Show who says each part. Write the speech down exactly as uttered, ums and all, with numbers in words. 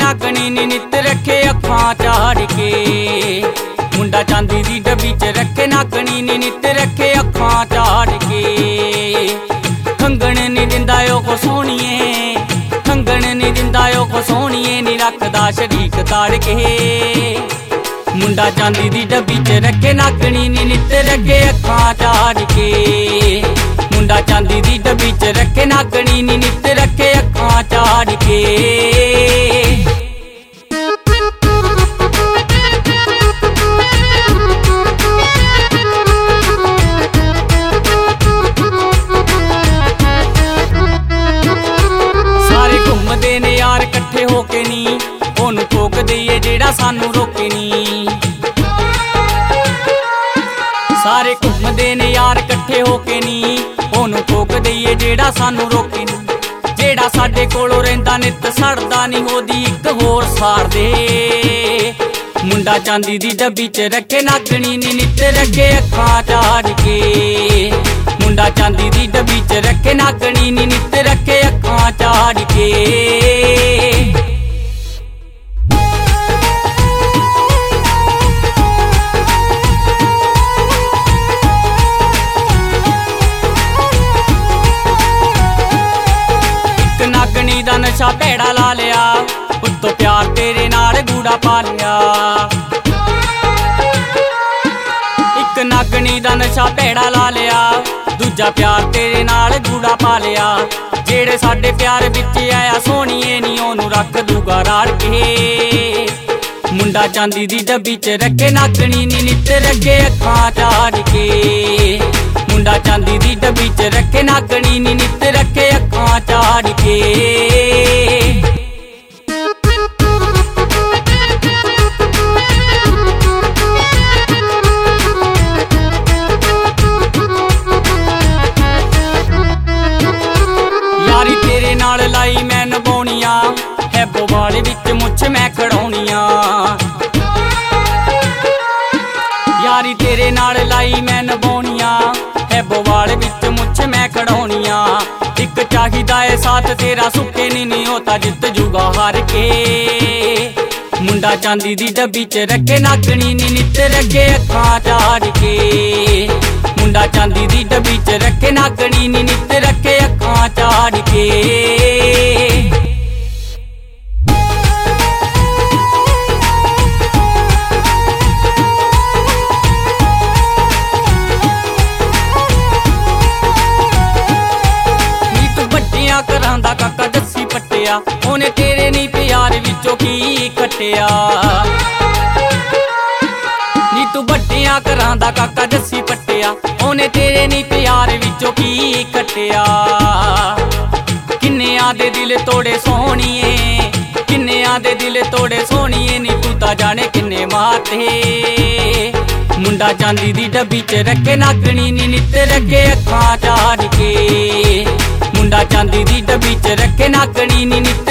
Speaker 1: नागणी नी नित रखे अखां झाड़ के। मुंडा चांदी दी डब्बी च रखे नागणी नी नित रखे अखां झाड़ के। खंगण नी दिंदा ओ सोहणीए, खंगण नी दिंदा ओ सोहणीए नी रखदा शरीक ताड़ के। मुंडा चांदी दी डब्बी च रखे नागणी नी नित रखे अखां झाड़ के। मुंडा चांदी दी डब्बी च रखे नागणी नी नित रखे अखां झाड़ के। सारे घूमदे ने यार कट्ठे होके नी, ओनू ठोक दईए जेड़ा सानू रोके नी। सारे घूमदे ने यार कट्ठे होके नी, ओनू ठोक दईए जेड़ा सानू रोके नी। जेड़ा साडे कोलों रहिंदा नित सड़दा नी होदी इक होर सार दे। मुंडा चांदी दी डब्बी च रखे नागणी नी नित रखे अखां झाड़ के। मुंडा चांदी दी डब्बी च रखे नागणी नी नित रखे अखां झाड़ के। नागणी दा नशा भैड़ा ला लिया, उत्तों प्यार तेरे नाल गूड़ा पा लिया। इक नागणी दा नशा भैड़ा ला लिया, दूजा प्यार तेरे नाल गूड़ा पा लिया। जेड़े साडे प्यार विच आया सोहणीए नी ओनू रख दूगा राड़ के। मुंडा चांदी दी डब्बी च रखे नागणी नी नित रखे अखां झाड़ के। मुंडा चांदी दी डब्बी च रखे नागणी नी नित रखे अखां झाड़ के। यारी तेरे नाल लाई मैं निभाउणियां, हैबो वाले विच मुछ मैं खड़ाउणियां। यारी तेरे नाल लाई मैं निभाउणियां, हैबो वाले विच मुछ मैं खड़ाउणियां। इक चाहिदा है साथ तेरा सुखे नी नी होता जित जूगा हार के। मुंडा चांदी दी डब्बी च रखे नागणी नी नित रखे अखां झाड़ के। मुंडा चांदी दी डब्बी च रखे नागणी नी नित रखे अखां झाड़ के। करांदा काका दस्सी पट्टिया, ओने तेरे नी प्यार विचों की कट्टिया। नी तू बट्टियां करांदा काका दस्सी पट्टिया, ओने तेरे नी प्यार विचों की कट्टिया। किन्नियां दे दिल तोड़े सोहणीए, किन्नियां दे दिल तोड़े सोहणीए नी तू तां जाने किन्ने मारते। मुंडा चांदी दी डब्बी च रखे नागणी नी नित रखे अखां झाड़ के। मुंडा चांदी दी डब्बी च रखे नागणी नी नित